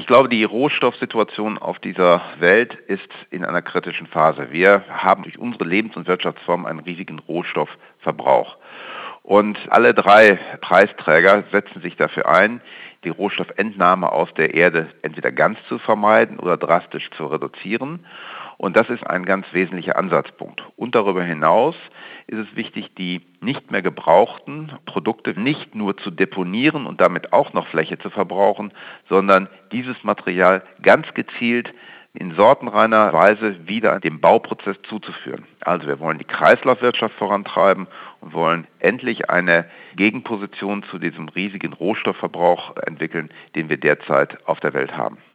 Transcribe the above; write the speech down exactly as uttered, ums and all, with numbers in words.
Ich glaube, die Rohstoffsituation auf dieser Welt ist in einer kritischen Phase. Wir haben durch unsere Lebens- und Wirtschaftsform einen riesigen Rohstoffverbrauch. Und alle drei Preisträger setzen sich dafür ein, die Rohstoffentnahme aus der Erde entweder ganz zu vermeiden oder drastisch zu reduzieren. Und das ist ein ganz wesentlicher Ansatzpunkt. Und darüber hinaus ist es wichtig, die nicht mehr gebrauchten Produkte nicht nur zu deponieren und damit auch noch Fläche zu verbrauchen, sondern dieses Material ganz gezielt in sortenreiner Weise wieder dem Bauprozess zuzuführen. Also wir wollen die Kreislaufwirtschaft vorantreiben und wollen endlich eine Gegenposition zu diesem riesigen Rohstoffverbrauch entwickeln, den wir derzeit auf der Welt haben.